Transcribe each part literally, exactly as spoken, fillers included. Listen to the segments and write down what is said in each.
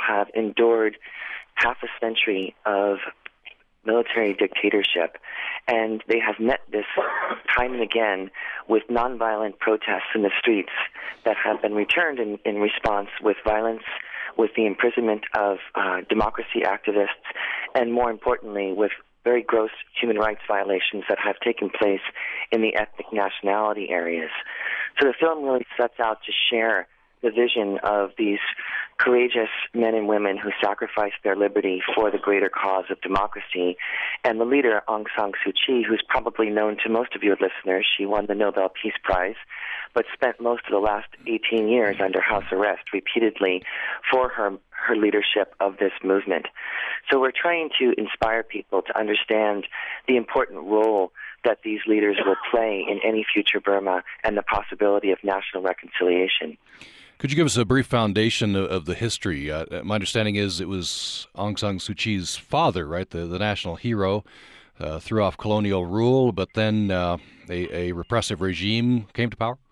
have endured half a century of military dictatorship, and they have met this time and again with nonviolent protests in the streets that have been returned in, in response with violence, with the imprisonment of uh, democracy activists, and more importantly, with very gross human rights violations that have taken place in the ethnic nationality areas. So the film really sets out to share the vision of these courageous men and women who sacrificed their liberty for the greater cause of democracy. And the leader, Aung San Suu Kyi, who's probably known to most of your listeners, she won the Nobel Peace Prize, but spent most of the last eighteen years under house arrest repeatedly for her, her leadership of this movement. So we're trying to inspire people to understand the important role that these leaders will play in any future Burma and the possibility of national reconciliation. Could you give us a brief foundation of, of the history? Uh, my understanding is it was Aung San Suu Kyi's father, right, the, the national hero, uh, threw off colonial rule, but then uh, a, a repressive regime came to power?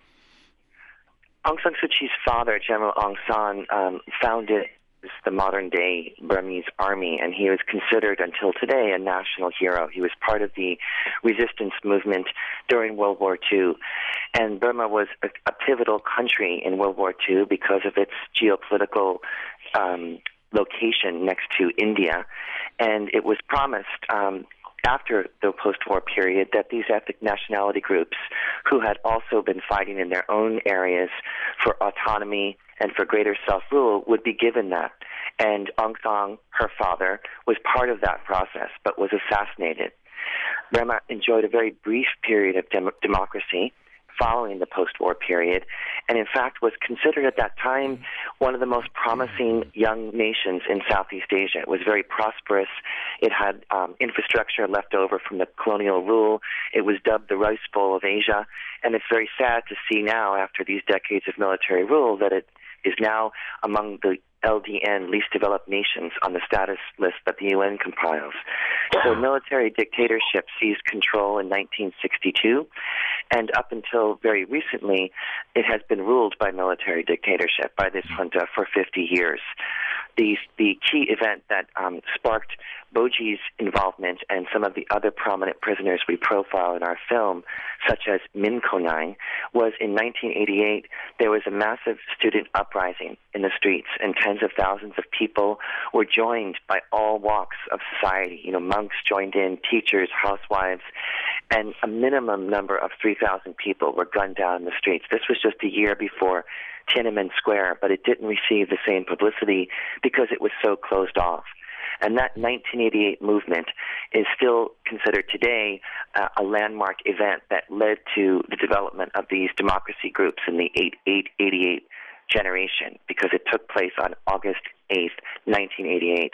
Aung San Suu Kyi's father, General Aung San, um, founded the modern-day Burmese army, and he was considered until today a national hero. He was part of the resistance movement during World War Two, and Burma was a, a pivotal country in World War Two because of its geopolitical um, location next to India, and it was promised um, after the post-war period that these ethnic nationality groups who had also been fighting in their own areas for autonomy and for greater self-rule would be given that. And Aung San, her father, was part of that process but was assassinated. Burma enjoyed a very brief period of dem- democracy following the post-war period, and in fact was considered at that time one of the most promising young nations in Southeast Asia. It was very prosperous. It had um, infrastructure left over from the colonial rule. It was dubbed the Rice Bowl of Asia, and it's very sad to see now, after these decades of military rule, that it is now among the L D N, least developed nations, on the status list that the U N compiles. So military dictatorship seized control in nineteen sixty-two, and up until very recently, it has been ruled by military dictatorship, by this junta, for fifty years. The, the key event that um, sparked Boji's involvement and some of the other prominent prisoners we profile in our film, such as Min Konang, was in nineteen eighty-eight, there was a massive student uprising in the streets, and tens of thousands of people were joined by all walks of society. You know, monks joined in, teachers, housewives, and a minimum number of three thousand people were gunned down in the streets. This was just a year before Tiananmen Square, but it didn't receive the same publicity because it was so closed off. And that nineteen eighty-eight movement is still considered today uh, a landmark event that led to the development of these democracy groups in the eight eighty-eight generation, because it took place on August eighth, nineteen eighty-eight.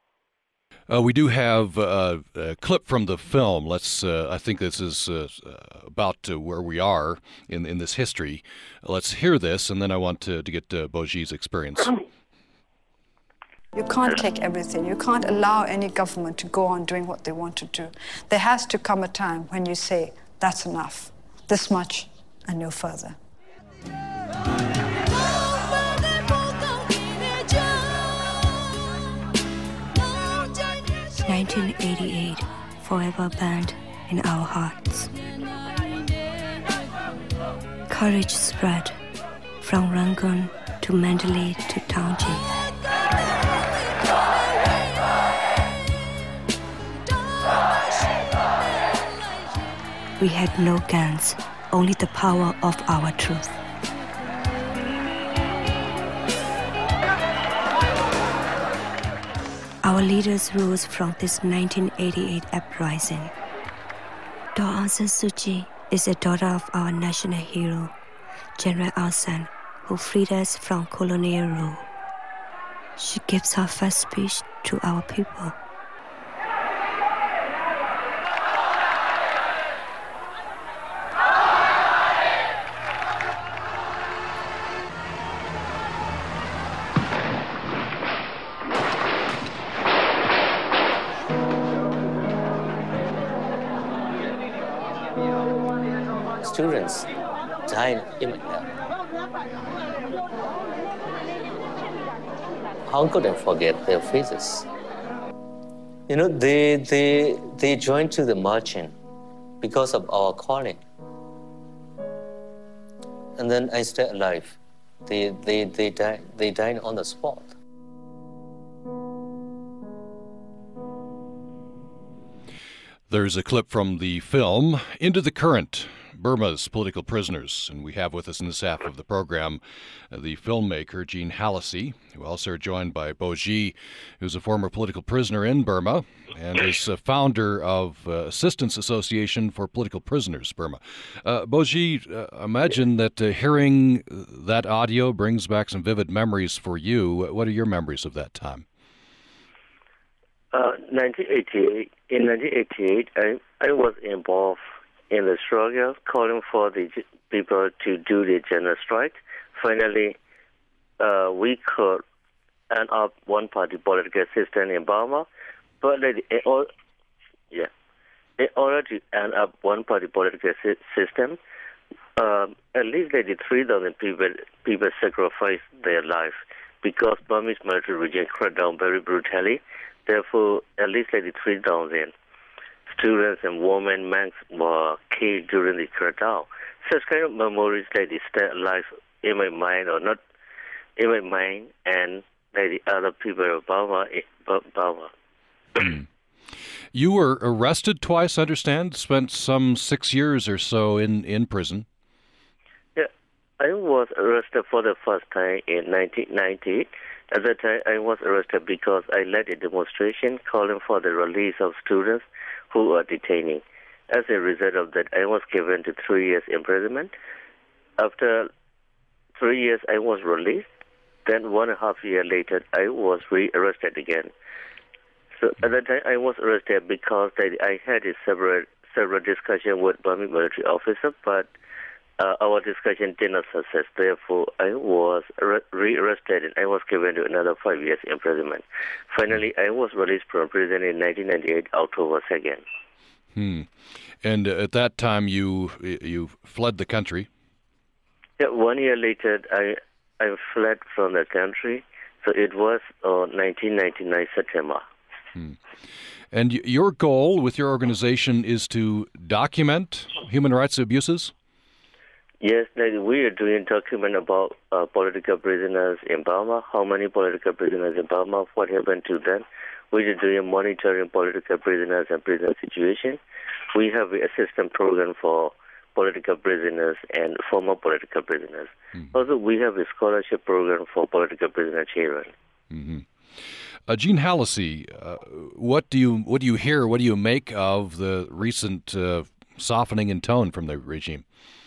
Uh, we do have uh, a clip from the film. Let's. Uh, I think this is uh, about uh, where we are in in this history. Let's hear this, and then I want to, to get uh, Boji's experience. You can't take everything. You can't allow any government to go on doing what they want to do. There has to come a time when you say, that's enough, this much and no further. nineteen eighty-eight, forever burned in our hearts. Courage spread from Rangoon to Mandalay to Townsend. We had no guns, only the power of our truth. Our leaders rose from this nineteen eighty-eight uprising. Daw Aung San Suu Kyi is the daughter of our national hero, General Aung San, who freed us from colonial rule. She gives her first speech to our people. Students died in how could I forget their faces? You know, they, they, they joined to the marching because of our calling. And then I stayed alive. They, they, they, died, they died on the spot. There's a clip from the film Into the Current, Burma's Political Prisoners. And we have with us in this half of the program uh, the filmmaker, Jean Hallacy, who also are joined by Bo Ji, who's a former political prisoner in Burma and is a founder of uh, Assistance Association for Political Prisoners, Burma. Uh, Bo Ji, uh, imagine that uh, hearing that audio brings back some vivid memories for you. What are your memories of that time? Uh, nineteen eighty-eight. In nineteen eighty-eight, I, I was involved in the struggle, calling for the people to do the general strike. Finally, uh, we could end up one-party political system in Burma, but in order, yeah, in order to end up one-party political system, um, at least like three thousand people people sacrificed their life because Burmese military regime cracked down very brutally. Therefore, at least like three thousand students and women, men were killed during the crackdown. Such kind of memories like they stay alive in my mind, or not in my mind, and like the other people of Burma. Burma. Mm. You were arrested twice, I understand, spent some six years or so in, in prison. Yeah, I was arrested for the first time in nineteen ninety. At that time, I was arrested because I led a demonstration calling for the release of students who were detaining. As a result of that, I was given to three years imprisonment. After three years, I was released. Then one and a half year later, I was re-arrested again. So at that time, I was arrested because I had a several several discussion with Burmese military officer, but Uh, our discussion did not success. Therefore, I was re-arrested and I was given to another five years imprisonment. Finally, I was released from prison in nineteen ninety-eight, October second. Hmm. And uh, at that time, you you fled the country. Yeah, one year later, I I fled from the country. So it was uh, nineteen ninety-nine September. Hmm. And y- your goal with your organization is to document human rights abuses? Yes, like we are doing document about uh, political prisoners in Burma, how many political prisoners in Burma, what happened to them. We are doing monitoring political prisoners and prison situation. We have a assistance program for political prisoners and former political prisoners. Mm-hmm. Also, we have a scholarship program for political prisoner children. Mm-hmm. Uh, Jean Hallacy, uh, what do you what do you hear? What do you make of the recent uh, softening in tone from the regime?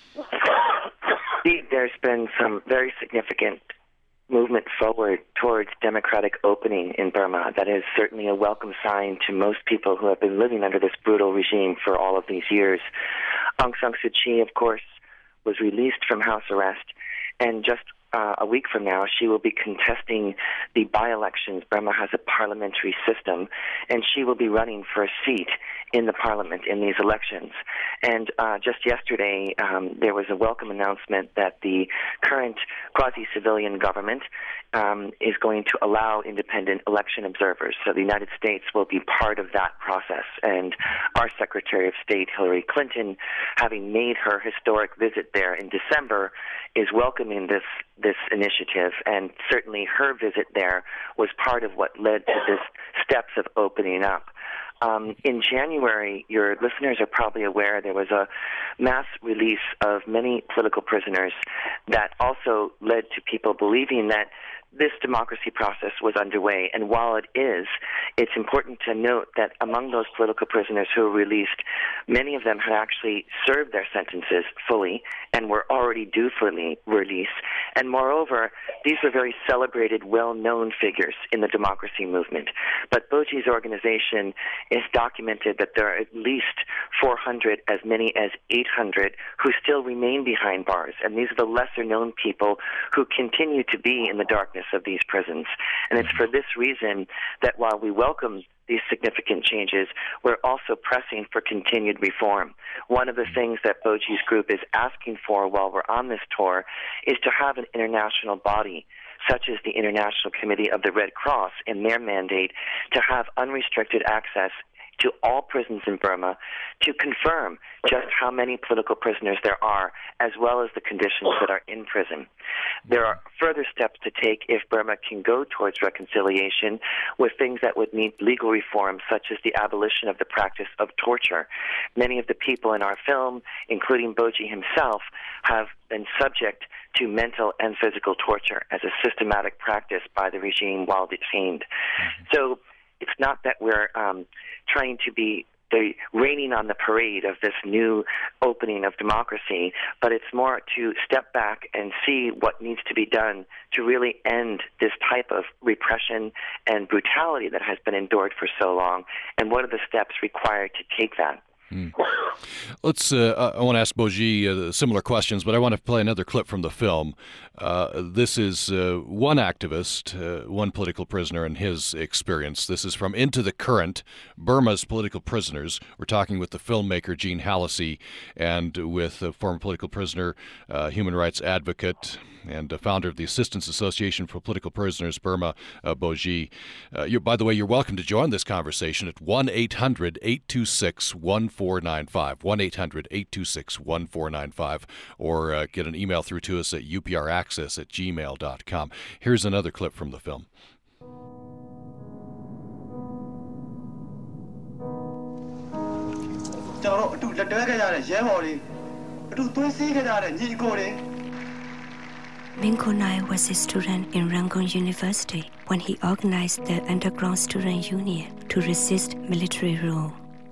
There's been some very significant movement forward towards democratic opening in Burma. That is certainly a welcome sign to most people who have been living under this brutal regime for all of these years. Aung San Suu Kyi, of course, was released from house arrest, and just uh, a week from now, she will be contesting the by-elections. Burma has a parliamentary system, and she will be running for a seat in the parliament in these elections. And uh, just yesterday, um, there was a welcome announcement that the current quasi-civilian government um, is going to allow independent election observers. So the United States will be part of that process. And our Secretary of State, Hillary Clinton, having made her historic visit there in December, is welcoming this this initiative. And certainly her visit there was part of what led to this steps of opening up. Um, in January, your listeners are probably aware there was a mass release of many political prisoners that also led to people believing that this democracy process was underway. And while it is, it's important to note that among those political prisoners who were released, many of them had actually served their sentences fully and were already due for release. And moreover, these were very celebrated, well-known figures in the democracy movement. But Bo Ji's organization is documented that there are at least four hundred, as many as eight hundred, who still remain behind bars. And these are the lesser-known people who continue to be in the darkness of these prisons. And it's for this reason that while we welcome these significant changes, we're also pressing for continued reform. One of the things that Bo Ji's group is asking for while we're on this tour is to have an international body such as the International Committee of the Red Cross in their mandate to have unrestricted access to all prisons in Burma to confirm just how many political prisoners there are, as well as the conditions that are in prison. There are further steps to take if Burma can go towards reconciliation with things that would need legal reform, such as the abolition of the practice of torture. Many of the people in our film, including Boji himself, have been subject to mental and physical torture as a systematic practice by the regime while detained. So it's not that we're um, trying to be the raining on the parade of this new opening of democracy, but it's more to step back and see what needs to be done to really end this type of repression and brutality that has been endured for so long, and what are the steps required to take that. Hmm. Let's. Uh, I want to ask Boji uh, similar questions, but I want to play another clip from the film. Uh, this is uh, one activist, uh, one political prisoner, and his experience. This is from Into the Current, Burma's Political Prisoners. We're talking with the filmmaker Jean Hallacy and with a former political prisoner, uh, human rights advocate, and uh, founder of the Assistance Association for Political Prisoners, Burma, uh, Boji. Uh, you, by the way, you're welcome to join this conversation at one eight hundred eight two six one four nine five, one eight hundred eight two six one four nine five, or uh, get an email through to us at u p r access at gmail dot com. Here's another clip from the film. Min Ko Nai was a student in Rangoon University when he organized the Underground Student Union to resist military rule.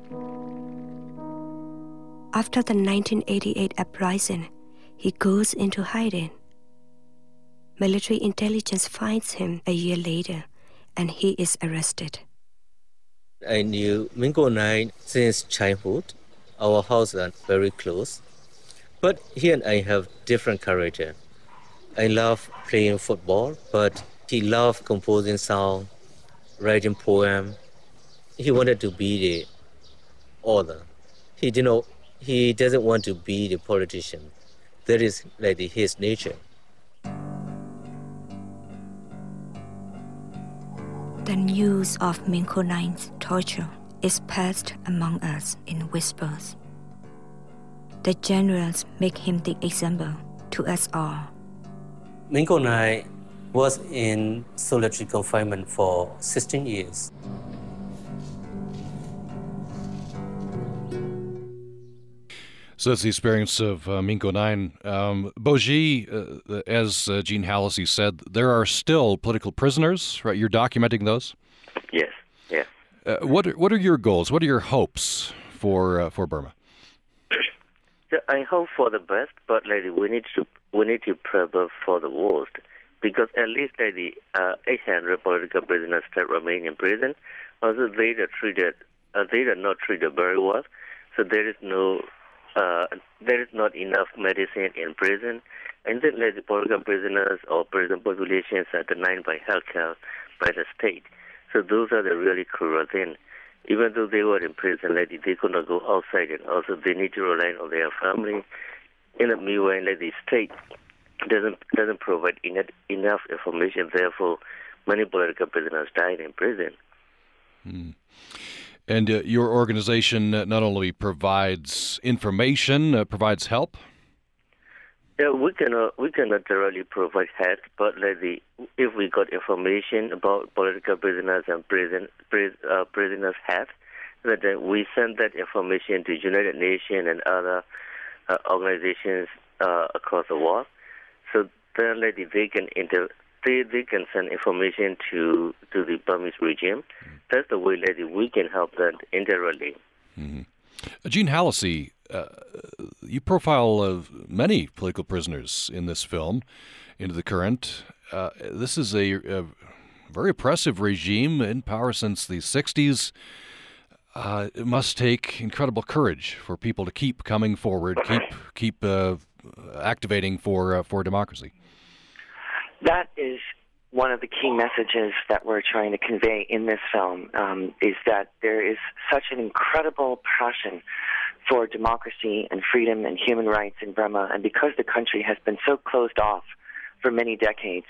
After the nineteen eighty-eight uprising, he goes into hiding. Military intelligence finds him a year later, and he is arrested. I knew Min Ko Nai since childhood. Our houses are very close. But he and I have different character. I love playing football, but he loved composing songs, writing poems. He wanted to be the author. He didn't know, he doesn't want to be the politician. That is like his nature. The news of Min Ko Nai's torture is passed among us in whispers. The generals make him the example to us all. Min Ko Nai was in solitary confinement for sixteen years. So that's the experience of uh, Min Ko Nai. Um, Boji, uh, as uh, Jean Hallacy said, there are still political prisoners, right? You're documenting those? Yes, yes. Uh, what, are, what are your goals? What are your hopes for uh, for Burma? I hope for the best, but like, we need to we need to prepare for the worst, because at least like, the uh, eight hundred political prisoners that remain in prison, also they are treated uh, they are not treated very well. So there is no uh, there is not enough medicine in prison, and then like, the political prisoners or prison populations are denied by healthcare by the state. So those are the really cruel things. Even though they were in prison, like, they could not go outside, and also they need to rely on their family. In the meanwhile, like, the state doesn't doesn't provide enough, enough information. Therefore, many political prisoners died in prison. Hmm. And uh, your organization not only provides information, uh, provides help? Yeah, we cannot we cannot directly provide help, but like the, if we got information about political prisoners and prison pris, uh, prisoners' health, then we send that information to United Nations and other uh, organizations uh, across the world. So then, like, they can inter they, they can send information to to the Burmese regime. Mm-hmm. That's the way that we can help them indirectly. Mm-hmm. Uh, Jean Hallacy, uh, you profile uh, many political prisoners in this film, Into the Current. Uh, this is a, a very oppressive regime in power since the sixties. Uh, it must take incredible courage for people to keep coming forward, keep keep uh, activating for uh, for democracy. That is one of the key messages that we're trying to convey in this film, um, is that there is such an incredible passion for democracy and freedom and human rights in Burma, and because the country has been so closed off for many decades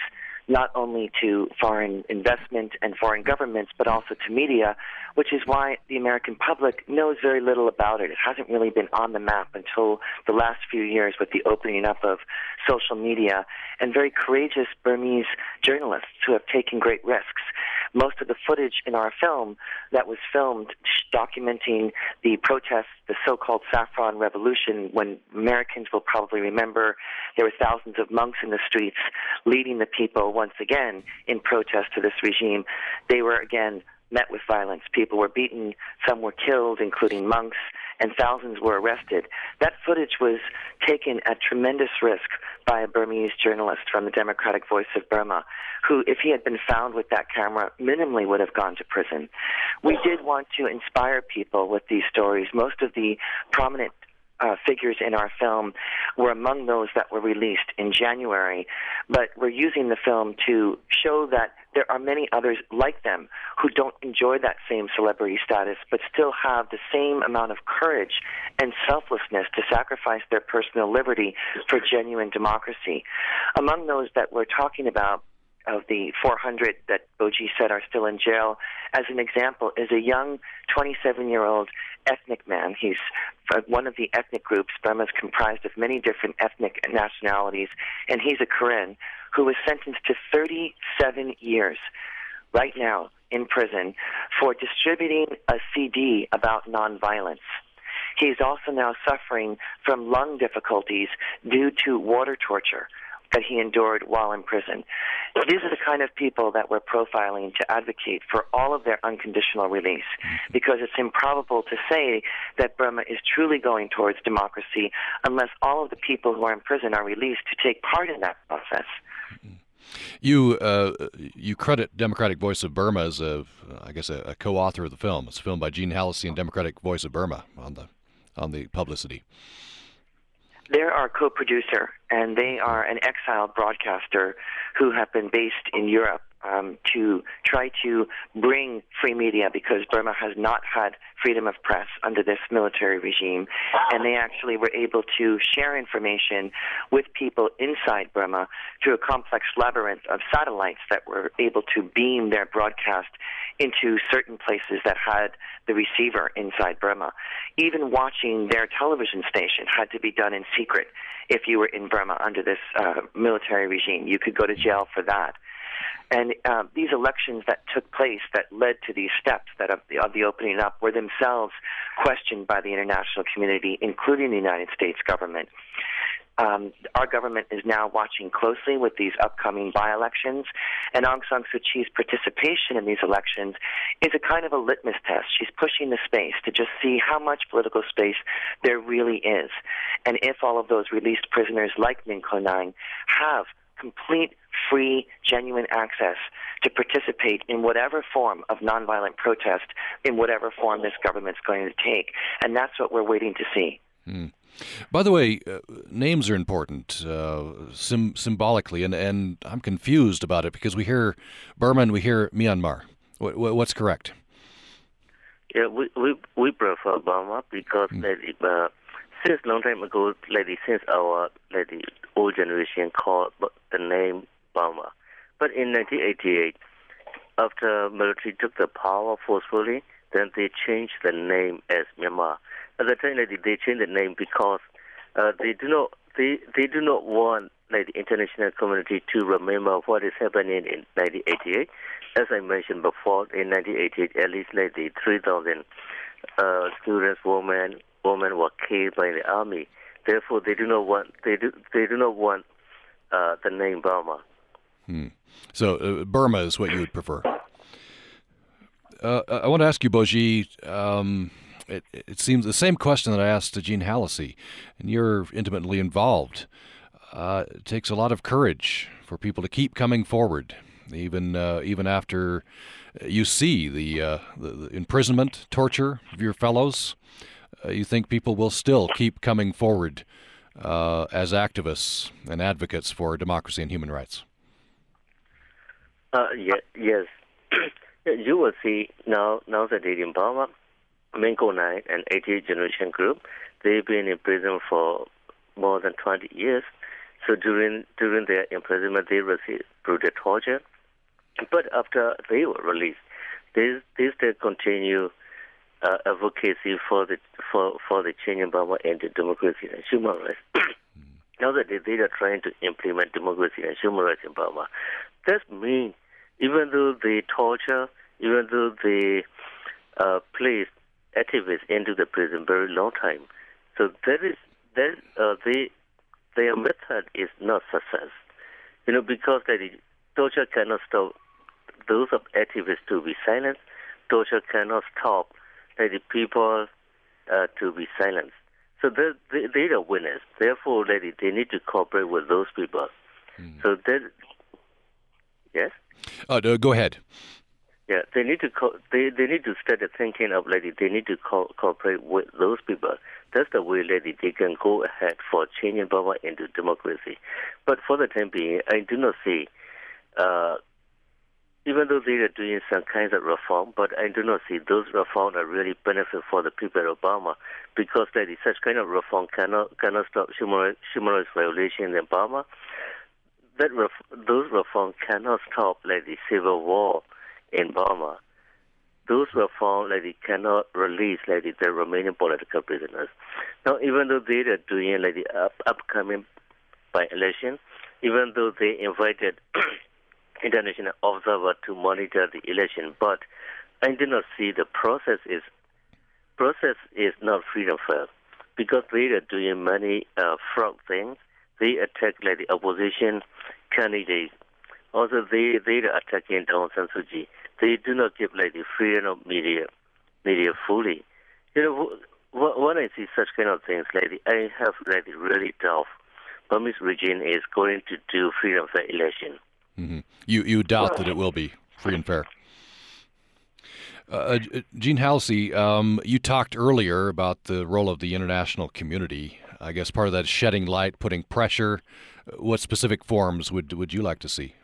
not only to foreign investment and foreign governments, but also to media, which is why the American public knows very little about it. It hasn't really been on the map until the last few years with the opening up of social media and very courageous Burmese journalists who have taken great risks. Most of the footage in our film that was filmed documenting the protests, the so-called Saffron Revolution, when Americans will probably remember there were thousands of monks in the streets leading the people once again in protest to this regime. They were again met with violence. People were beaten, some were killed, including monks, and thousands were arrested. That footage was taken at tremendous risk by a Burmese journalist from the Democratic Voice of Burma, who, if he had been found with that camera, minimally would have gone to prison. We did want to inspire people with these stories. Most of the prominent Uh, figures in our film were among those that were released in January, but we're using the film to show that there are many others like them who don't enjoy that same celebrity status but still have the same amount of courage and selflessness to sacrifice their personal liberty for genuine democracy. Among those that we're talking about, of the four hundred that Boji said are still in jail, as an example, is a young twenty-seven-year-old ethnic man. He's one of the ethnic groups. Burma is comprised of many different ethnic nationalities, and he's a Karen who was sentenced to thirty-seven years right now in prison for distributing a C D about nonviolence. He is also now suffering from lung difficulties due to water torture that he endured while in prison. These are the kind of people that we're profiling to advocate for all of their unconditional release, because it's improbable to say that Burma is truly going towards democracy unless all of the people who are in prison are released to take part in that process. You uh, you credit Democratic Voice of Burma as a, I guess, a, a co-author of the film. It's a film by Gene Hallisey and Democratic Voice of Burma on the on the publicity. They're our co-producer, and they are an exiled broadcaster who have been based in Europe um, to try to bring free media, because Burma has not had freedom of press under this military regime, and they actually were able to share information with people inside Burma through a complex labyrinth of satellites that were able to beam their broadcast into certain places that had the receiver inside Burma. Even watching their television station had to be done in secret if you were in Burma under this uh, military regime. You could go to jail for that. And uh, these elections that took place that led to these steps that of the, of the opening up were themselves questioned by the international community, including the United States government. Um, our government is now watching closely with these upcoming by-elections, and Aung San Suu Kyi's participation in these elections is a kind of a litmus test. She's pushing the space to just see how much political space there really is. And if all of those released prisoners like Min Ko Naing have complete, free, genuine access to participate in whatever form of nonviolent protest, in whatever form this government's going to take. And that's what we're waiting to see. Hmm. By the way, uh, names are important uh, sim- symbolically, and, and I'm confused about it because we hear Burma and we hear Myanmar. W- w- what's correct? Yeah, we we, we prefer Burma because mm. like, uh, since long time ago, like, since our like, old generation called the name Burma. But in nineteen eighty-eight, after military took the power forcefully, then they changed the name as Myanmar. At the time, like, they changed the name because uh, they do not they they do not want like the international community to remember what is happening in nineteen eighty-eight. As I mentioned before, in nineteen eighty-eight, at least like the three thousand uh, students, women, women were killed by the army. Therefore, they do not want they do they do not want uh, the name Burma. Hmm. So uh, Burma is what you would prefer. Uh, I want to ask you, Boji. Um, It, it seems the same question that I asked to Gene Hallisey, and you're intimately involved. Uh, it takes a lot of courage for people to keep coming forward, even uh, even after you see the, uh, the, the imprisonment, torture of your fellows. Uh, you think people will still keep coming forward uh, as activists and advocates for democracy and human rights? Uh, yeah, yes. You will see now, now that in Burma, Min Ko Naing and eighty-eight Generation Group, they've been in prison for more than twenty years. So during during their imprisonment, they received brutal torture. But after they were released, they they still continue uh, advocacy for the for for the change in Burma and the democracy and human rights. Now that they, they are trying to implement democracy and human rights in Burma, that means even though they torture, even though they uh, place activists into the prison very long time, so that is that uh, they their method is not success. You know, because that is, torture cannot stop those of activists to be silenced. Torture cannot stop that the people uh, to be silenced. So they, they, they are winners. Therefore, they, they need to cooperate with those people. Mm. So that, yes? Uh, go ahead. Yeah, they need to co- they they need to start thinking of like they need to co- cooperate with those people. That's the way that they can go ahead for changing Burma into democracy. But for the time being, I do not see, uh, even though they are doing some kinds of reform, but I do not see those reforms are really benefit for the people of Burma, because that is, such kind of reform cannot cannot stop human rights, human rights violations in Burma. That ref- those reforms cannot stop like the civil war in Burma. Those reforms like they cannot release like the, the Romanian political prisoners. Now, even though they are doing like the up, upcoming by-election, even though they invited international observer to monitor the election, but I do not see the process is process is not freedom fair, because they are doing many uh, fraud things. They attack like the opposition candidates. Also, they they are attacking Aung San Suu Kyi. They do not give like the freedom of media media fully. You know, when I see such kind of things, like I have like really doubt Burmese regime is going to do freedom fair election. Mm-hmm. You you doubt that it will be free and fair. Uh, Gene Halsey, um, you talked earlier about the role of the international community. I guess part of that is shedding light, putting pressure. What specific forms would would you like to see?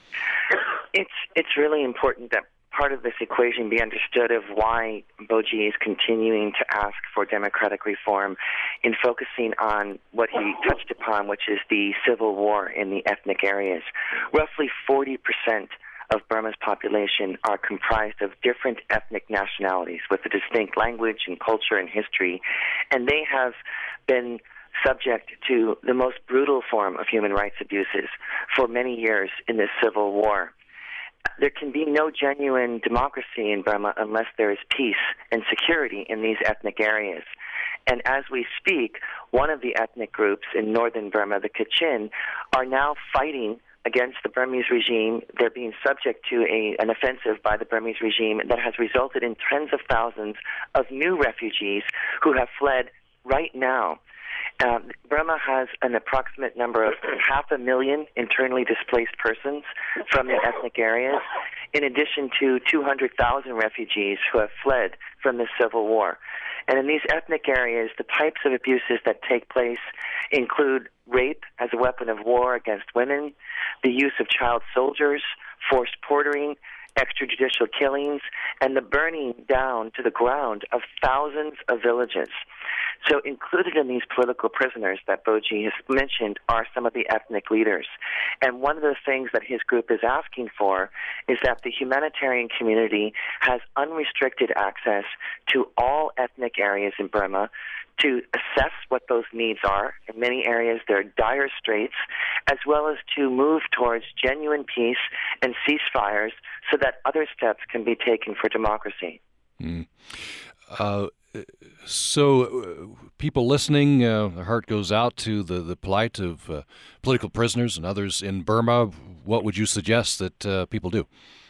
It's it's really important that part of this equation be understood of why Boji is continuing to ask for democratic reform in focusing on what he touched upon, which is the civil war in the ethnic areas. Roughly forty percent of Burma's population are comprised of different ethnic nationalities with a distinct language and culture and history, and they have been subject to the most brutal form of human rights abuses for many years in this civil war. There can be no genuine democracy in Burma unless there is peace and security in these ethnic areas. And as we speak, one of the ethnic groups in northern Burma, the Kachin, are now fighting against the Burmese regime. They're being subject to a, an offensive by the Burmese regime that has resulted in tens of thousands of new refugees who have fled right now. Um, Burma has an approximate number of half a million internally displaced persons from the ethnic areas, in addition to two hundred thousand refugees who have fled from the civil war. And in these ethnic areas, the types of abuses that take place include rape as a weapon of war against women, the use of child soldiers, forced portering, extrajudicial killings, and the burning down to the ground of thousands of villages. So included in these political prisoners that Boji has mentioned are some of the ethnic leaders. And one of the things that his group is asking for is that the humanitarian community has unrestricted access to all ethnic areas in Burma to assess what those needs are. In many areas, there are dire straits, as well as to move towards genuine peace and ceasefires so that other steps can be taken for democracy. Mm. Uh, so uh, people listening, uh, their heart goes out to the, the plight of uh, political prisoners and others in Burma. What would you suggest that uh, people do?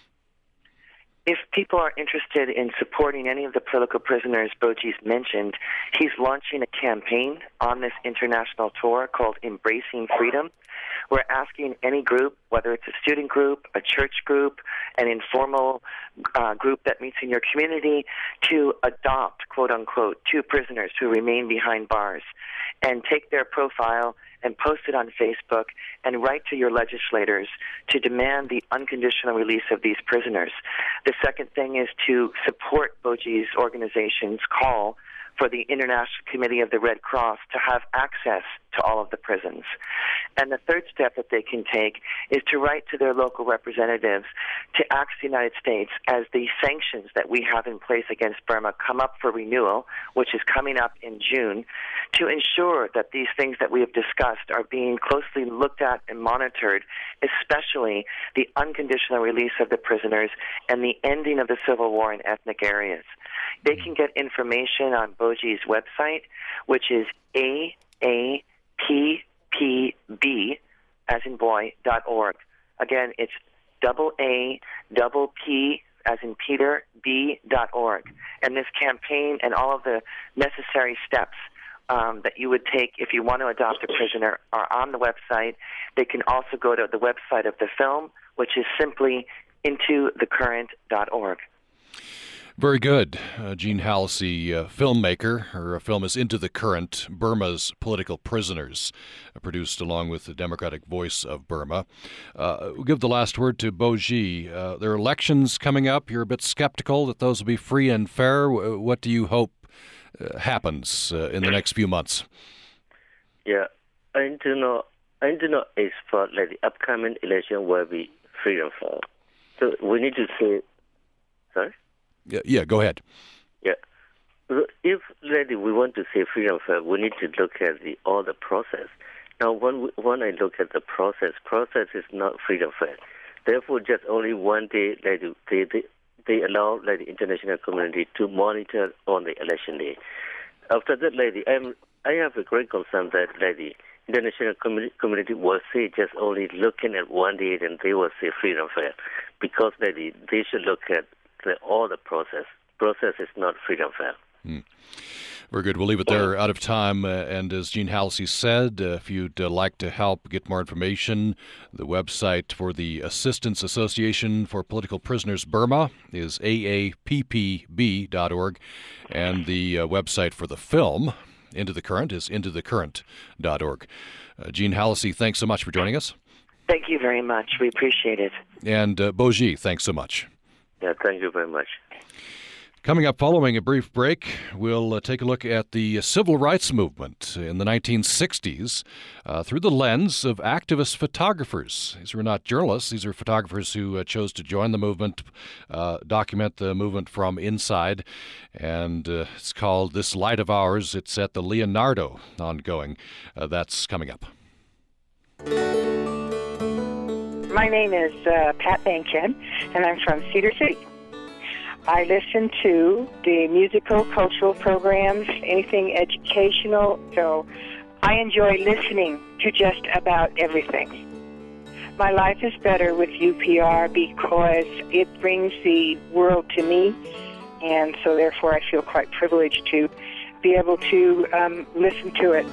If people are interested in supporting any of the political prisoners Boji's mentioned, he's launching a campaign on this international tour called Embracing Freedom. We're asking any group, whether it's a student group, a church group, an informal uh, group that meets in your community, to adopt, quote-unquote, two prisoners who remain behind bars and take their profile and post it on Facebook and write to your legislators to demand the unconditional release of these prisoners. The second thing is to support Boji's organization's call for the International Committee of the Red Cross to have access to all of the prisons. And the third step that they can take is to write to their local representatives to ask the United States, as the sanctions that we have in place against Burma come up for renewal, which is coming up in June, to ensure that these things that we have discussed are being closely looked at and monitored, especially the unconditional release of the prisoners and the ending of the civil war in ethnic areas. They can get information on BOJI's website, which is A A P P B, as in boy, dot org. Again, it's double A, double P, as in Peter, B, dot org. And this campaign and all of the necessary steps um, that you would take if you want to adopt a prisoner are on the website. They can also go to the website of the film, which is simply into the current dot org. Very good. Uh, Jean Halsey, uh, filmmaker. Her film is Into the Current, Burma's Political Prisoners, uh, produced along with the Democratic Voice of Burma. Uh, we'll give the last word to Boji. Uh, there are elections coming up. You're a bit skeptical that those will be free and fair. What do you hope uh, happens uh, in the next few months? Yeah, I do not, I do not expect that the upcoming election will be free and fair. So we need to say, sorry? Yeah, yeah, go ahead. Yeah. If really we want to say free and fair, we need to look at the all the process. Now, when we, when I look at the process, process is not free and fair. Therefore, just only one day, like, they, they they allow like, the international community to monitor on the election day. After that, lady, I'm I have a great concern that like, the international community, community will say just only looking at one day, and they will say free and fair, because like, they should look at The, all the process. Process is not free and fair. Hmm. Very good. We'll leave it there. Out of time. Uh, and as Jean Halsey said, uh, if you'd uh, like to help get more information, the website for the Assistance Association for Political Prisoners Burma is A A P P B dot org. And the uh, website for the film, Into the Current, is into the current dot org. Uh, Jean Halsey, thanks so much for joining us. Thank you very much. We appreciate it. And uh, Boji, thanks so much. Yeah, thank you very much. Coming up following a brief break, we'll uh, take a look at the civil rights movement in the nineteen sixties uh, through the lens of activist photographers. These were not journalists. These are photographers who uh, chose to join the movement, uh, document the movement from inside. And uh, it's called This Light of Ours. It's at the Leonardo ongoing. Uh, that's coming up. My name is uh, Pat Bankhead, and I'm from Cedar City. I listen to the musical, cultural programs, anything educational, so I enjoy listening to just about everything. My life is better with U P R because it brings the world to me, and so therefore I feel quite privileged to be able to um, listen to it.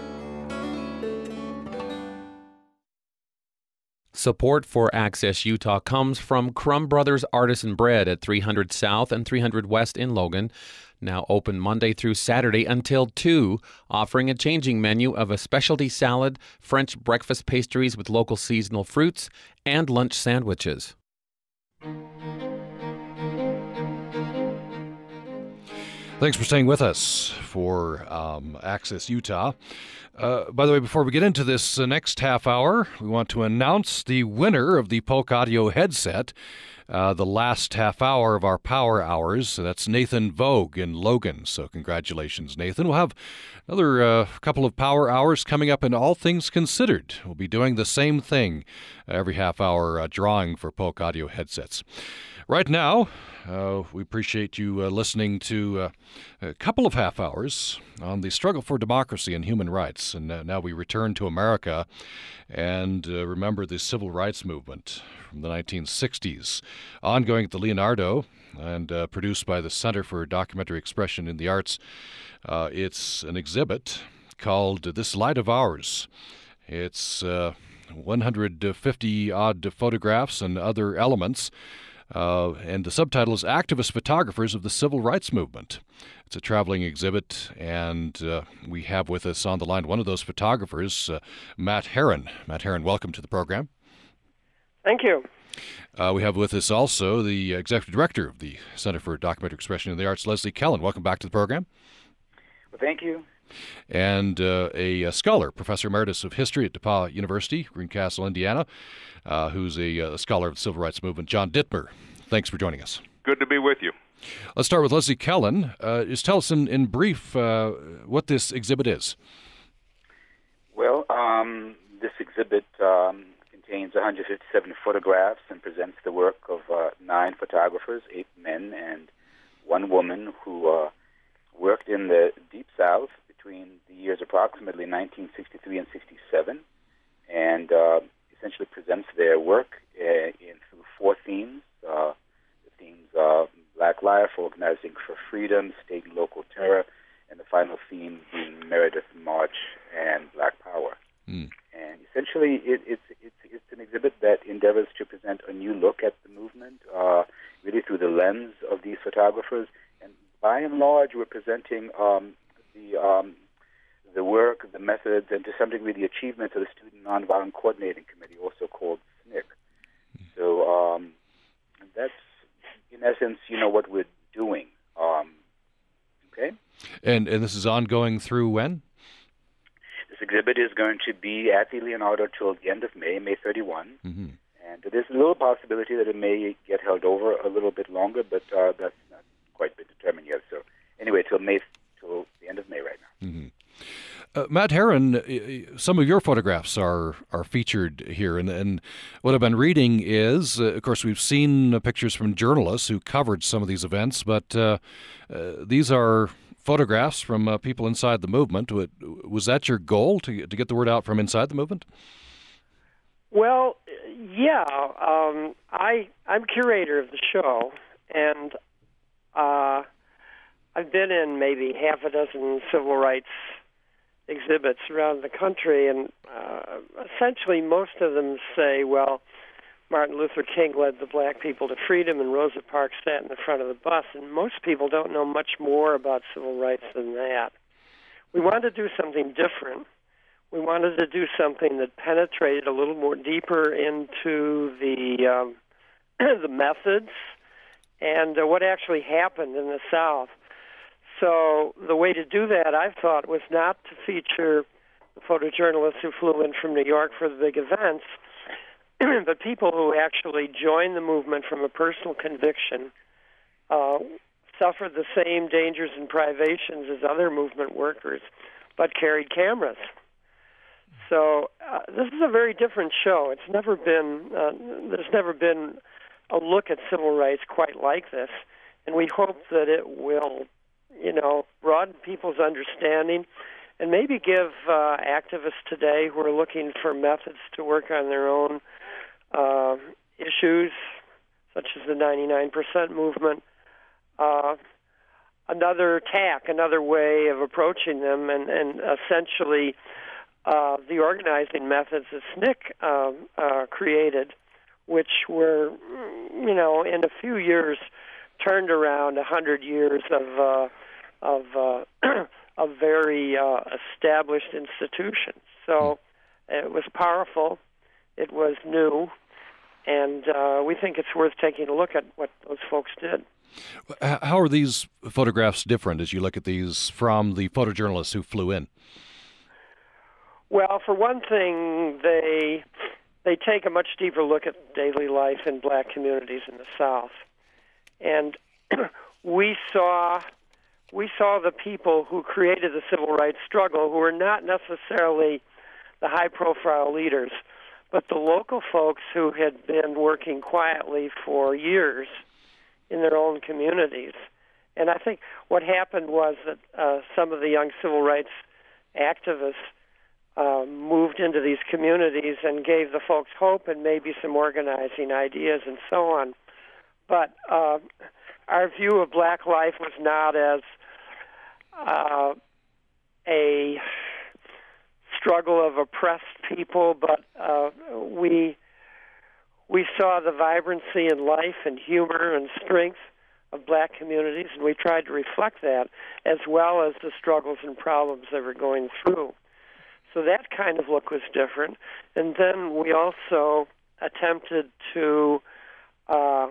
Support for Access Utah comes from Crumb Brothers Artisan Bread at three hundred South and three hundred West in Logan, now open Monday through Saturday until two, offering a changing menu of a specialty salad, French breakfast pastries with local seasonal fruits, and lunch sandwiches. Thanks for staying with us for um, Access Utah. Uh, by the way, before we get into this uh, next half hour, we want to announce the winner of the Polk Audio headset, uh, the last half hour of our Power Hours. So that's Nathan Vogue in Logan. So congratulations, Nathan. We'll have another uh, couple of Power Hours coming up in All Things Considered. We'll be doing the same thing every half hour, uh, drawing for Polk Audio headsets. Right now, uh, we appreciate you uh, listening to uh, a couple of half hours on the struggle for democracy and human rights. And uh, now we return to America and uh, remember the civil rights movement from the nineteen sixties, ongoing at the Leonardo and uh, produced by the Center for Documentary Expression in the Arts. Uh, it's an exhibit called This Light of Ours. It's uh, one hundred fifty-odd photographs and other elements. Uh, and the subtitle is Activist Photographers of the Civil Rights Movement. It's a traveling exhibit, and uh, we have with us on the line one of those photographers, uh, Matt Herron. Matt Herron, welcome to the program. Thank you. Uh, we have with us also the Executive Director of the Center for Documentary Expression in the Arts, Leslie Kellen. Welcome back to the program. Well, thank you. And uh, a, a scholar, Professor Emeritus of History at DePauw University, Greencastle, Indiana, uh, who's a, a scholar of the Civil Rights Movement, John Dittmer. Thanks for joining us. Good to be with you. Let's start with Leslie Kellen. Uh, just tell us in, in brief uh, what this exhibit is. Well, um, this exhibit um, contains one hundred fifty-seven photographs and presents the work of uh, nine photographers, eight men and one woman who uh, worked in the Deep South between the years approximately nineteen sixty-three and sixty-seven, and uh, essentially presents their work uh, in through four themes. Uh, the themes are Black Life, Organizing for Freedom, State and Local Terror, and the final theme being Meredith March and Black Power. Mm. And essentially, it, it's it's it's an exhibit that endeavors to present a new look at the movement, uh, really through the lens of these photographers. And by and large, we're presenting um, the um, the work, the methods, and to some degree the achievements of the Student Nonviolent Coordinating Committee, also called S N C C. So um, that's, in essence, you know, what we're doing. Um, okay? And and this is ongoing through when? This exhibit is going to be at the Leonardo till the end of May, May thirty-first. Mm-hmm. And there's a little possibility that it may get held over a little bit longer, but uh, that's not quite been determined yet. So anyway, till May, till the end of May right now. Mm-hmm. Uh, Matt Herron, some of your photographs are are featured here, and, and what I've been reading is, uh, of course, we've seen uh, pictures from journalists who covered some of these events, but uh, uh, these are photographs from uh, people inside the movement. Was that your goal, to to get the word out from inside the movement? Well, yeah. Um, I I'm curator of the show, and uh, I've been in maybe half a dozen civil rights exhibits around the country, and uh, essentially most of them say, well, Martin Luther King led the black people to freedom and Rosa Parks sat in the front of the bus, and most people don't know much more about civil rights than that. We wanted to do something different. We wanted to do something that penetrated a little more deeper into the um, the methods and uh, what actually happened in the South. So the way to do that, I thought, was not to feature the photojournalists who flew in from New York for the big events, but people who actually joined the movement from a personal conviction, uh, suffered the same dangers and privations as other movement workers, but carried cameras. So uh, this is a very different show. It's never been, uh, there's never been a look at civil rights quite like this, and we hope that it will, you know, broaden people's understanding and maybe give uh, activists today who are looking for methods to work on their own uh, issues, such as the ninety-nine percent movement, uh, another tack, another way of approaching them, and, and essentially uh, the organizing methods that S N C C uh, uh, created, which were, you know, in a few years turned around a hundred years of uh, of uh, a very uh, established institution. So it was powerful, it was new, and uh, we think it's worth taking a look at what those folks did. How are these photographs different as you look at these from the photojournalists who flew in? Well, for one thing, they they take a much deeper look at daily life in black communities in the South. And we saw we saw the people who created the civil rights struggle, who were not necessarily the high-profile leaders, but the local folks who had been working quietly for years in their own communities. And I think what happened was that uh, some of the young civil rights activists uh, moved into these communities and gave the folks hope and maybe some organizing ideas and so on. But uh, our view of black life was not as uh, a struggle of oppressed people, but uh, we we saw the vibrancy and life and humor and strength of black communities, and we tried to reflect that as well as the struggles and problems they were going through. So that kind of look was different. And then we also attempted to uh,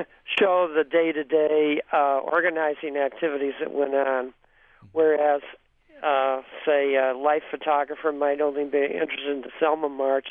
show the day-to-day uh, organizing activities that went on, whereas uh, say, a life photographer might only be interested in the Selma March.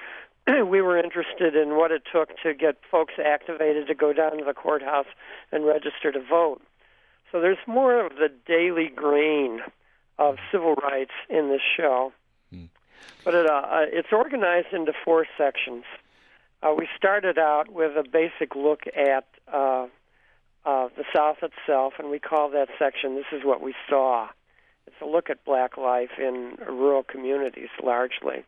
We were interested in what it took to get folks activated to go down to the courthouse and register to vote. So there's more of the daily grain of civil rights in this show. Mm. But it, uh, it's organized into four sections. Uh, we started out with a basic look at uh, uh, the South itself, and we call that section, This Is What We Saw. It's a look at black life in rural communities, largely.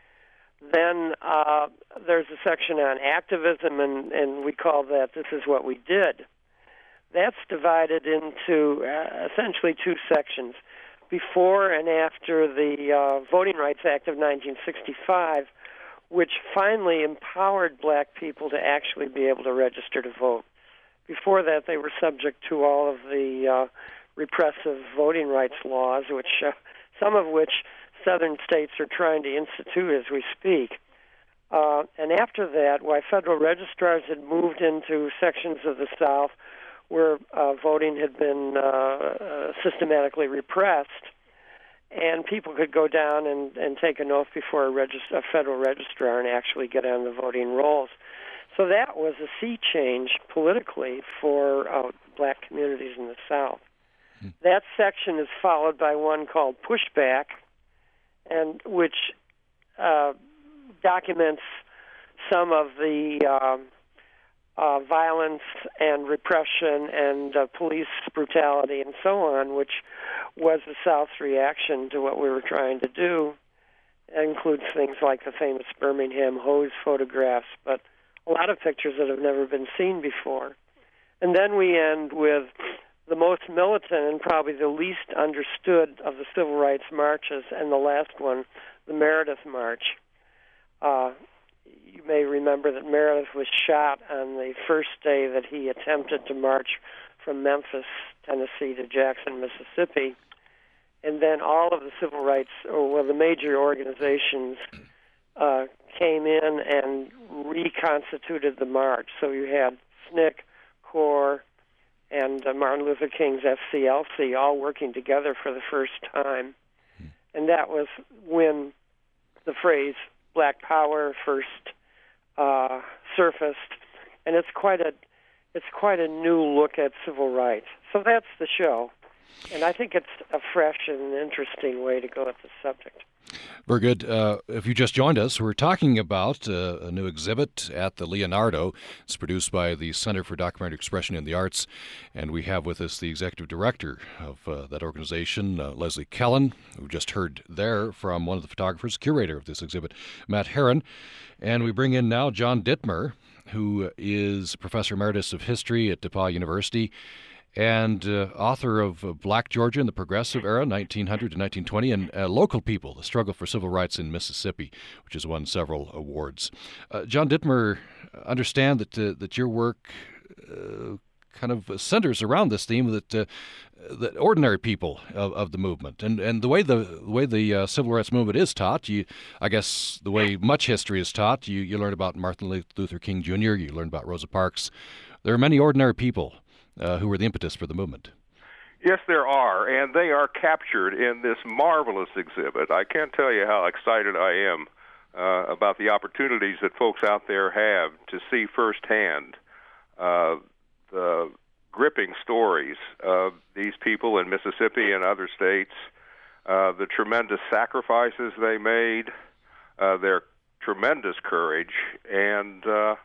Then uh, there's a section on activism, and, and we call that This Is What We Did. That's divided into uh, essentially two sections. Before and after the uh, Voting Rights Act of nineteen sixty-five, which finally empowered black people to actually be able to register to vote. Before that, they were subject to all of the uh, repressive voting rights laws, which uh, some of which southern states are trying to institute as we speak. Uh, and after that, why federal registrars had moved into sections of the South where uh, voting had been uh, uh, systematically repressed, and people could go down and, and take an oath before a, regist- a federal registrar and actually get on the voting rolls. So that was a sea change politically for uh, black communities in the South. Hmm. That section is followed by one called Pushback, and which uh, documents some of the uh, uh, violence and repression and uh, police brutality and so on, which was the South's reaction to what we were trying to do. It includes things like the famous Birmingham hose photographs, but a lot of pictures that have never been seen before. And then we end with the most militant and probably the least understood of the civil rights marches, and the last one, the Meredith March. Uh, you may remember that Meredith was shot on the first day that he attempted to march from Memphis, Tennessee to Jackson, Mississippi. And then all of the civil rights, or well, the major organizations uh, came in and reconstituted the march. So you had S N C C, CORE, and uh, Martin Luther King's F C L C all working together for the first time. And that was when the phrase Black Power first uh, surfaced, and it's quite a it's quite a new look at civil rights. So that's the show, and I think it's a fresh and interesting way to go at the subject. Very good. Uh, if you just joined us, we're talking about uh, a new exhibit at the Leonardo. It's produced by the Center for Documentary Expression in the Arts, and we have with us the executive director of uh, that organization, uh, Leslie Kellen, who just heard there from one of the photographers, curator of this exhibit, Matt Herron. And we bring in now John Dittmer, who is Professor Emeritus of History at DePauw University, and uh, author of uh, Black Georgia in the Progressive Era, nineteen hundred to nineteen twenty, and uh, Local People, The Struggle for Civil Rights in Mississippi, which has won several awards. Uh, John Dittmer, understand that uh, that your work uh, kind of centers around this theme that uh, that ordinary people of, of the movement, and and the way the, the way the uh, civil rights movement is taught, you, I guess the way much history is taught, you you learn about Martin Luther King Junior, you learn about Rosa Parks. There are many ordinary people Uh, who were the impetus for the movement. Yes, there are, and they are captured in this marvelous exhibit. I can't tell you how excited I am uh, about the opportunities that folks out there have to see firsthand uh, the gripping stories of these people in Mississippi and other states, uh, the tremendous sacrifices they made, uh, their tremendous courage, and uh,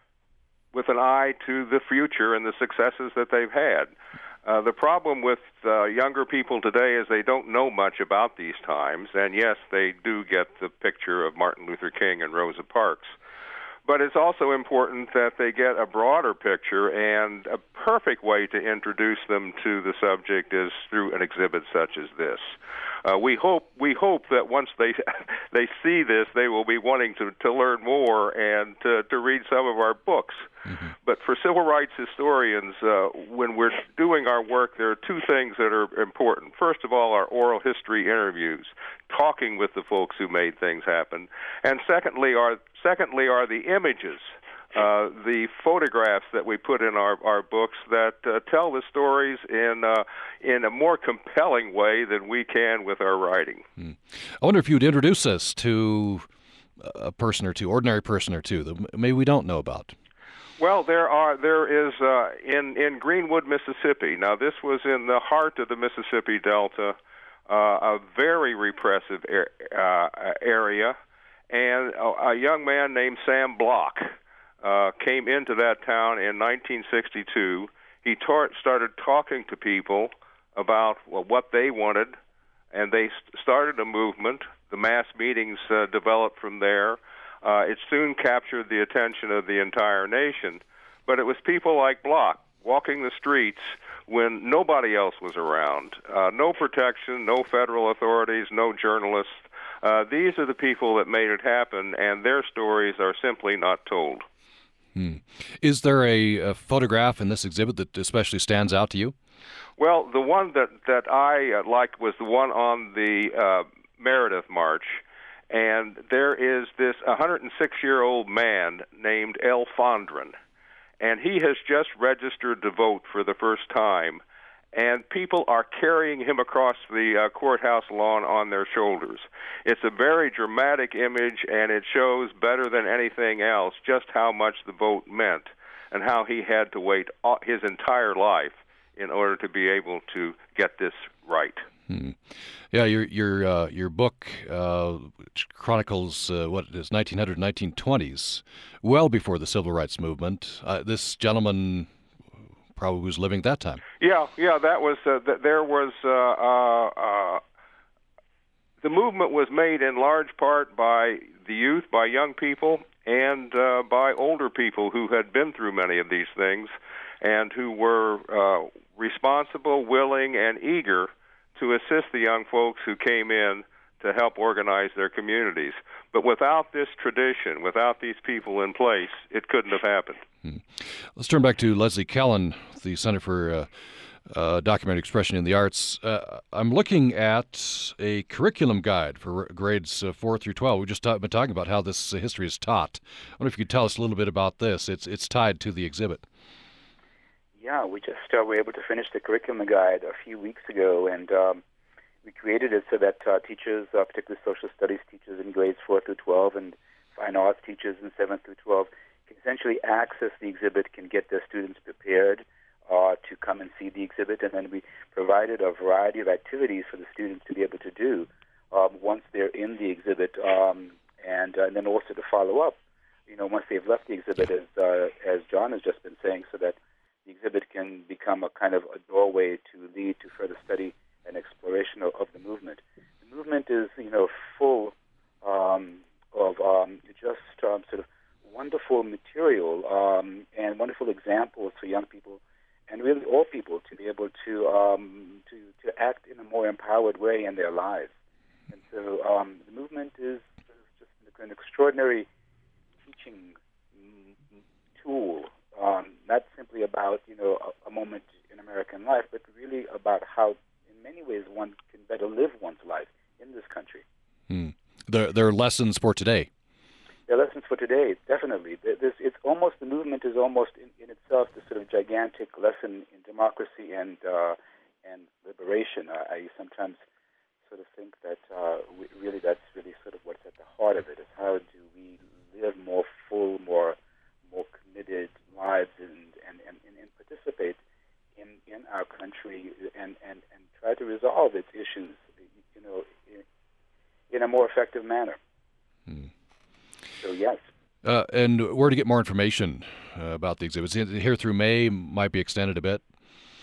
with an eye to the future and the successes that they've had. Uh, the problem with uh, younger people today is they don't know much about these times, and yes, they do get the picture of Martin Luther King and Rosa Parks. But it's also important that they get a broader picture, and a perfect way to introduce them to the subject is through an exhibit such as this. Uh, we hope we hope that once they they see this, they will be wanting to, to learn more and to, to read some of our books. Mm-hmm. But for civil rights historians, uh, when we're doing our work, there are two things that are important. First of all, our oral history interviews, talking with the folks who made things happen, and secondly are secondly are the images uh, the photographs that we put in our, our books that uh, tell the stories in uh, in a more compelling way than we can with our writing. Hmm. I wonder if you'd introduce us to a person or two, ordinary person or two, that maybe we don't know about. Well, there are there is uh, in in Greenwood, Mississippi. Now, this was in the heart of the Mississippi Delta, uh, a very repressive er, uh, area, and a, a young man named Sam Block uh, came into that town in nineteen sixty-two. He tar- started talking to people about well, what they wanted, and they st- started a movement. The mass meetings uh, developed from there. Uh, it soon captured the attention of the entire nation, but it was people like Block walking the streets when nobody else was around. Uh, no protection, no federal authorities, no journalists. Uh, these are the people that made it happen, and their stories are simply not told. Hmm. Is there a, a photograph in this exhibit that especially stands out to you? Well, the one that, that I uh, liked was the one on the uh, Meredith March. And there is this one hundred six-year-old man named El Fondren, and he has just registered to vote for the first time, and people are carrying him across the uh, courthouse lawn on their shoulders. It's a very dramatic image, and it shows better than anything else just how much the vote meant and how he had to wait his entire life in order to be able to get this right. Hmm. Yeah, your your uh, your book uh, chronicles uh, what is nineteen hundred, nineteen twenties, well before the Civil Rights Movement. Uh, this gentleman probably was living at that time. Yeah, yeah, that was uh, th- there was uh, uh, uh, the movement was made in large part by the youth, by young people, and uh, by older people who had been through many of these things, and who were uh, responsible, willing, and eager to assist the young folks who came in to help organize their communities. But without this tradition, without these people in place, it couldn't have happened. Hmm. Let's turn back to Leslie Kellen, the Center for uh, uh, Documentary Expression in the Arts. Uh, I'm looking at a curriculum guide for grades uh, four through twelve. We've just ta- been talking about how this uh, history is taught. I wonder if you could tell us a little bit about this. It's, it's tied to the exhibit. Yeah, we just uh, were able to finish the curriculum guide a few weeks ago, and um, we created it so that uh, teachers, uh, particularly social studies teachers in grades four through twelve, and fine arts teachers in seven through twelve, can essentially access the exhibit, can get their students prepared uh, to come and see the exhibit, and then we provided a variety of activities for the students to be able to do um, once they're in the exhibit, um, and, uh, and then also to follow up, you know, once they've left the exhibit, as uh, as John has just been saying, so that the exhibit can become a kind of a doorway to lead to further study and exploration of, of the movement. The movement is, you know, full um, of um, just um, sort of wonderful material um, and wonderful examples for young people and really all people to be able to um, to, to act in a more empowered way in their lives. And so um, the movement is, is just an extraordinary teaching tool. Um, not simply about, you know, a, a moment in American life, but really about how, in many ways, one can better live one's life in this country. Hmm. There, there are lessons for today. There are lessons for today, definitely. This, it's almost, the movement is almost in, in itself this sort of gigantic lesson in democracy and uh, and liberation. I, I sometimes sort of think that uh, we, really that's really sort of what's at the heart of it, is how do we live more full, more more committed lives and, and, and, and participate in, in our country and, and, and try to resolve its issues, you know, in, in a more effective manner. Hmm. So, yes. Uh, and where to get more information uh, about the exhibits? Here through May, might be extended a bit?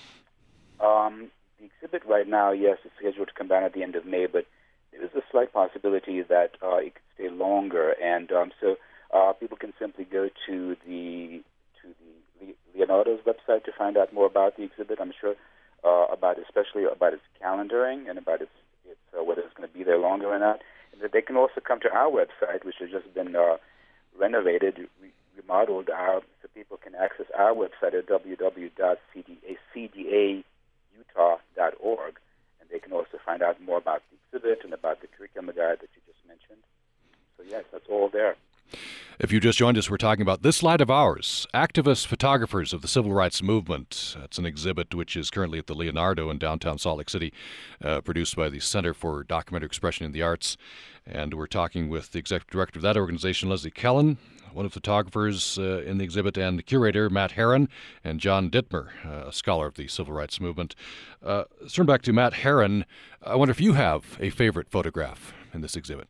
Um, the exhibit right now, yes, is scheduled to come down at the end of May, but there is a slight possibility that uh, it could stay longer. And um, so uh, people can simply go to the to the Leonardo's website to find out more about the exhibit. I'm sure uh, about, especially about its calendaring and about its, its uh, whether it's going to be there longer or not. And that they can also come to our website, which has just been uh, renovated, re- remodeled, our, so people can access our website at w w w dot c d a utah dot org, and they can also find out more about the exhibit and about the curriculum guide that you just mentioned. So yes, that's all there. If you just joined us, we're talking about This Light of Ours, activist photographers of the civil rights movement. It's an exhibit which is currently at the Leonardo in downtown Salt Lake City, uh, produced by the Center for Documentary Expression in the Arts. And we're talking with the executive director of that organization, Leslie Kellen, one of the photographers uh, in the exhibit, and the curator, Matt Herron, and John Dittmer, uh, a scholar of the civil rights movement. Uh, let's turn back to Matt Herron. I wonder if you have a favorite photograph in this exhibit.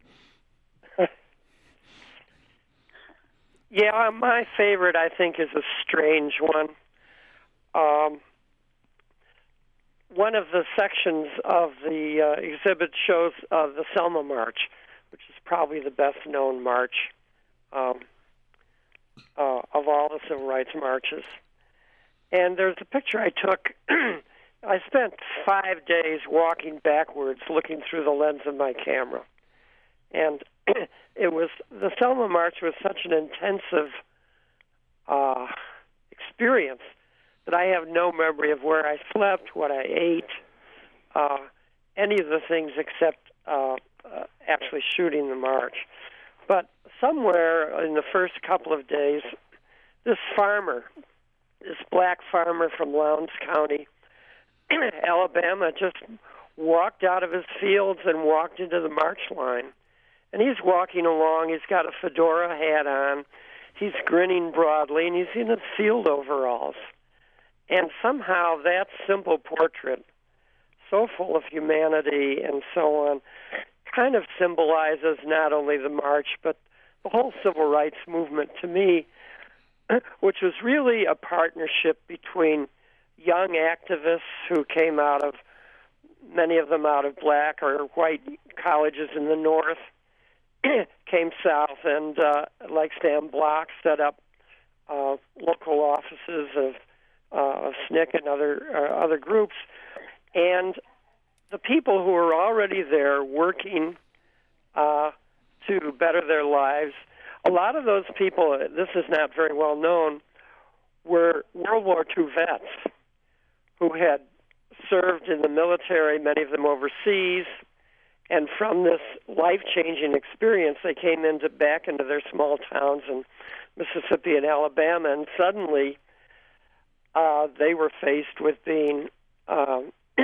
Yeah, my favorite, I think, is a strange one. Um, one of the sections of the uh, exhibit shows uh, the Selma March, which is probably the best-known march um, uh, of all the civil rights marches. And there's a picture I took. I spent five days walking backwards, looking through the lens of my camera. And it was, the Selma March was such an intensive uh, experience that I have no memory of where I slept, what I ate, uh, any of the things except uh, uh, actually shooting the march. But somewhere in the first couple of days, this farmer, this black farmer from Lowndes County, Alabama, just walked out of his fields and walked into the march line. And he's walking along, he's got a fedora hat on, he's grinning broadly, and he's in his field overalls. And somehow that simple portrait, so full of humanity and so on, kind of symbolizes not only the march, but the whole civil rights movement to me, which was really a partnership between young activists who came out of, many of them out of black or white colleges in the North, came south and, uh, like Sam Block, set up uh, local offices of, uh, of S N C C and other uh, other groups. And the people who were already there working uh, to better their lives, a lot of those people, this is not very well known, were World War Two vets who had served in the military, many of them overseas. And from this life-changing experience, they came into back into their small towns in Mississippi and Alabama, and suddenly uh, they were faced with being uh,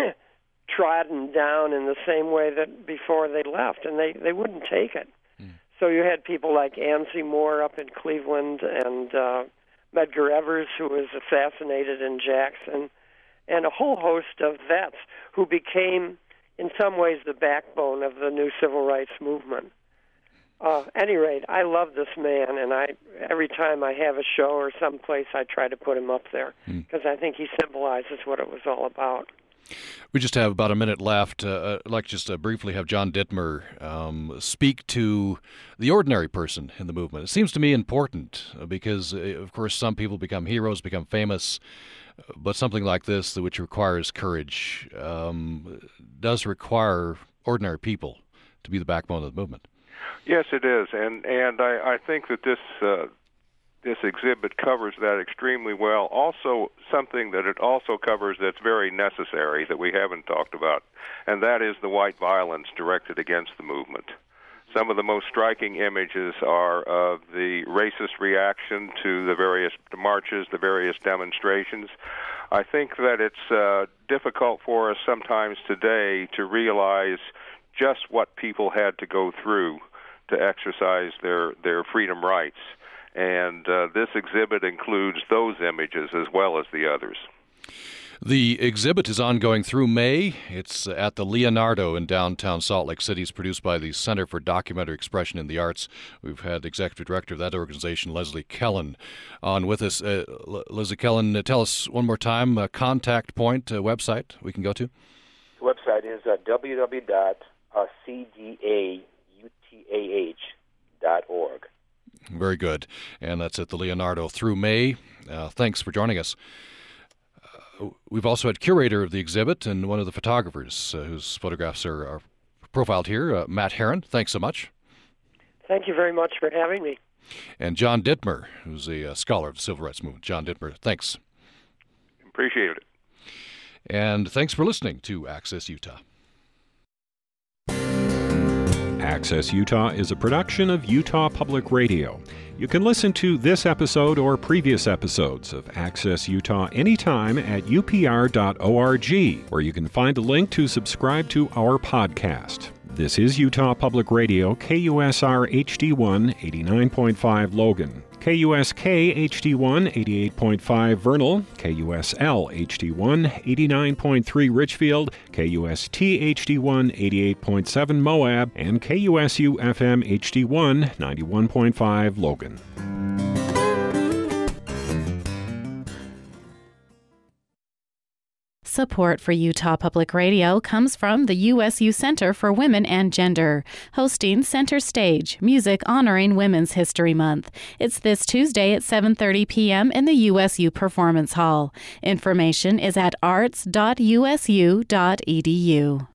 trodden down in the same way that before they left, and they, they wouldn't take it. Mm. So you had people like Anzie Moore up in Cleveland, and uh, Medgar Evers, who was assassinated in Jackson, and a whole host of vets who became, in some ways, the backbone of the new civil rights movement. Uh, at any rate, I love this man, and I every time I have a show or someplace, I try to put him up there because mm. I think he symbolizes what it was all about. We just have about a minute left. Uh, I'd like just to briefly have John Dittmer um, speak to the ordinary person in the movement. It seems to me important because, uh, of course, some people become heroes, become famous, but something like this, which requires courage, um, does require ordinary people to be the backbone of the movement. Yes, it is, and and I, I think that this uh, this exhibit covers that extremely well. Also, something that it also covers that's very necessary that we haven't talked about, and that is the white violence directed against the movement. Some of the most striking images are of the racist reaction to the various marches, the various demonstrations. I think that it's uh, difficult for us sometimes today to realize just what people had to go through to exercise their, their freedom rights. And uh, this exhibit includes those images as well as the others. The exhibit is ongoing through May. It's at the Leonardo in downtown Salt Lake City. It's produced by the Center for Documentary Expression in the Arts. We've had Executive Director of that organization, Leslie Kellen, on with us. Uh, Leslie Kellen, uh, tell us one more time, a contact point, uh, website we can go to. The website is uh, w w w dot c d a u t a h dot org. Very good. And that's at the Leonardo through May. Uh, thanks for joining us. Uh, we've also had curator of the exhibit and one of the photographers uh, whose photographs are, are profiled here, uh, Matt Herron. Thanks so much. Thank you very much for having me. And John Dittmer, who's a uh, scholar of the civil rights movement. John Dittmer, thanks. Appreciate it. And thanks for listening to Access Utah. Access Utah is a production of Utah Public Radio. You can listen to this episode or previous episodes of Access Utah anytime at U P R dot org, where you can find a link to subscribe to our podcast. This is Utah Public Radio, K U S R H D one, eighty-nine point five Logan, K U S K H D one, eighty-eight point five Vernal, K U S L H D one, eighty-nine point three Richfield, K U S T H D one, eighty-eight point seven Moab, and K U S U F M H D one, ninety-one point five Logan. Support for Utah Public Radio comes from the U S U Center for Women and Gender, hosting Center Stage, music honoring Women's History Month. It's this Tuesday at seven thirty p.m. in the U S U Performance Hall. Information is at arts dot u s u dot e d u.